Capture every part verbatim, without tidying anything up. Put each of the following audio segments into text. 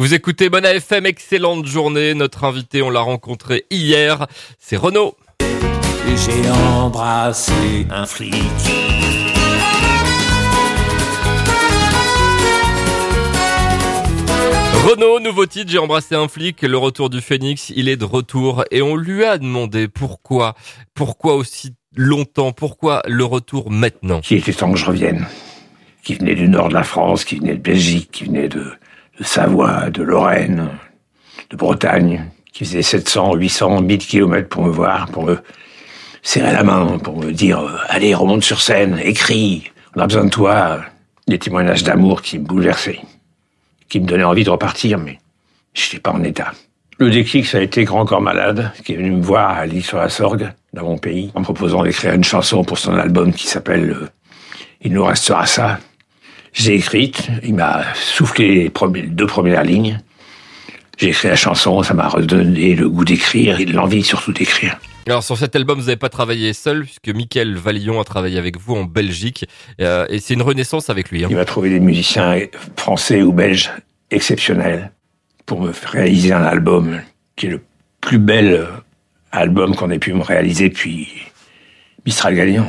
Vous écoutez Bonne F M, excellente journée. Notre invité, on l'a rencontré hier, c'est Renaud. J'ai embrassé un flic. Renaud, nouveau titre, j'ai embrassé un flic, le retour du Phénix, il est de retour et on lui a demandé pourquoi, pourquoi aussi longtemps, pourquoi le retour maintenant. Qu'il était temps que je revienne, qui venait du nord de la France, qui venait de Belgique, qui venait de, de Savoie, de Lorraine, de Bretagne, qui faisait sept cents, huit cents, mille kilomètres pour me voir, pour me serrer la main, pour me dire « Allez, remonte sur scène, écris, on a besoin de toi ». Des témoignages d'amour qui me bouleversaient, qui me donnaient envie de repartir, mais je n'étais pas en état. Le déclic, ça a été Grand Corps Malade, qui est venu me voir à l'Île-sur-la-Sorgue, dans mon pays, en me proposant d'écrire une chanson pour son album qui s'appelle euh, « Il nous restera ça ». J'ai écrite, il m'a soufflé les, premiers, les deux premières lignes. J'ai écrit la chanson, ça m'a redonné le goût d'écrire et l'envie surtout d'écrire. Alors sur cet album, vous n'avez pas travaillé seul, puisque Mickaël Vallion a travaillé avec vous en Belgique, euh, et c'est une renaissance avec lui. Hein. Il m'a trouvé des musiciens français ou belges exceptionnels pour me réaliser un album qui est le plus bel album qu'on ait pu me réaliser depuis Mistral Gagnant.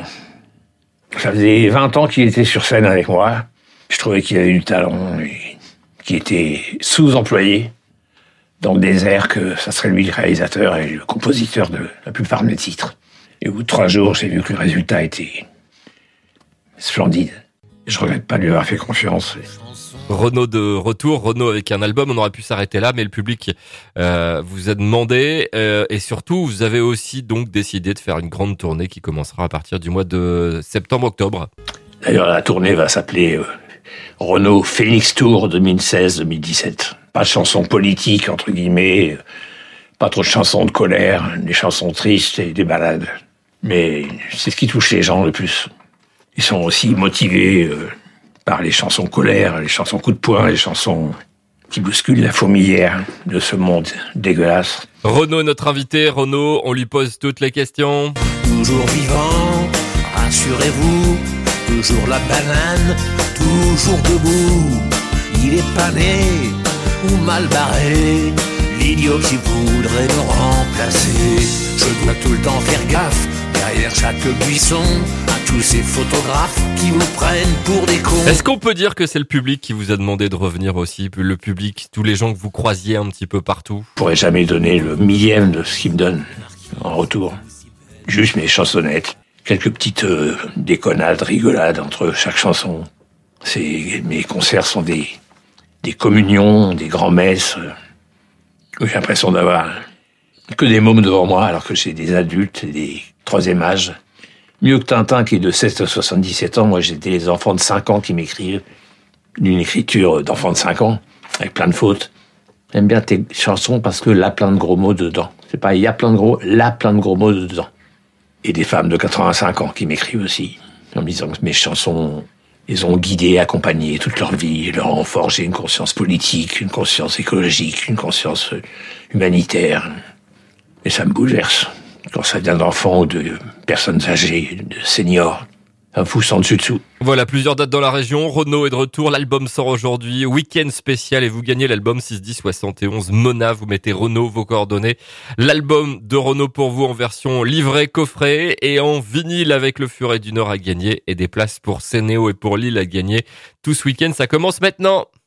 Ça faisait vingt ans qu'il était sur scène avec moi. Je trouvais qu'il avait du talent et qu'il était sous-employé dans le désert, que ça serait lui le réalisateur et le compositeur de la plupart de mes titres. Et au bout de trois jours, j'ai vu que le résultat était splendide. Je regrette pas de lui avoir fait confiance. Renaud de retour, Renaud avec un album, on aurait pu s'arrêter là, mais le public euh, vous a demandé, euh, et surtout, vous avez aussi donc décidé de faire une grande tournée qui commencera à partir du mois de septembre-octobre. D'ailleurs, la tournée va s'appeler euh, Renaud Phénix Tour deux mille seize deux mille dix-sept. Pas de chansons politiques, entre guillemets, pas trop de chansons de colère, des chansons tristes et des ballades. Mais c'est ce qui touche les gens le plus. Ils sont aussi motivés euh, par les chansons colère, les chansons coup de poing, les chansons qui bousculent la fourmilière de ce monde dégueulasse. Renaud, notre invité. Renaud, on lui pose toutes les questions. Toujours vivant, rassurez-vous, toujours la banane, toujours debout. Il est pas né ou mal barré, l'idiot qui voudrait me remplacer. Je dois tout le temps faire gaffe, derrière chaque buisson, à tous ces photographes qui vous prennent pour des cons. Est-ce qu'on peut dire que c'est le public qui vous a demandé de revenir aussi? Le public, tous les gens que vous croisiez un petit peu partout? Je pourrais jamais donner le millième de ce qu'ils me donnent en retour. Juste mes chansonnettes, quelques petites euh, déconnades, rigolades entre chaque chanson. C'est, mes concerts sont des, des communions, des grands-messes, euh, où j'ai l'impression d'avoir que des mômes devant moi, alors que j'ai des adultes et des troisième âge. Mieux que Tintin qui est de sept à soixante-dix-sept ans, moi j'étais les enfants de cinq ans qui m'écrivent, d'une écriture d'enfants de cinq ans, avec plein de fautes. J'aime bien tes chansons parce que là, plein de gros mots dedans. C'est pas il y a plein de gros, là, plein de gros mots dedans. Et des femmes de quatre-vingt-cinq ans qui m'écrivent aussi, en me disant que mes chansons les ont guidés, accompagnés toute leur vie, leur ont forgé une conscience politique, une conscience écologique, une conscience humanitaire. Et ça me bouleverse. Quand ça vient d'enfants ou de personnes âgées, de seniors, ça me fout sans dessus-dessous. Voilà, plusieurs dates dans la région. Renaud est de retour. L'album sort aujourd'hui. Week-end spécial et vous gagnez l'album six dix soixante et onze Mona. Vous mettez Renaud, vos coordonnées. L'album de Renaud pour vous en version livret, coffret et en vinyle avec le Furet du Nord à gagner et des places pour Sénéo et pour Lille à gagner. Tout ce week-end, ça commence maintenant.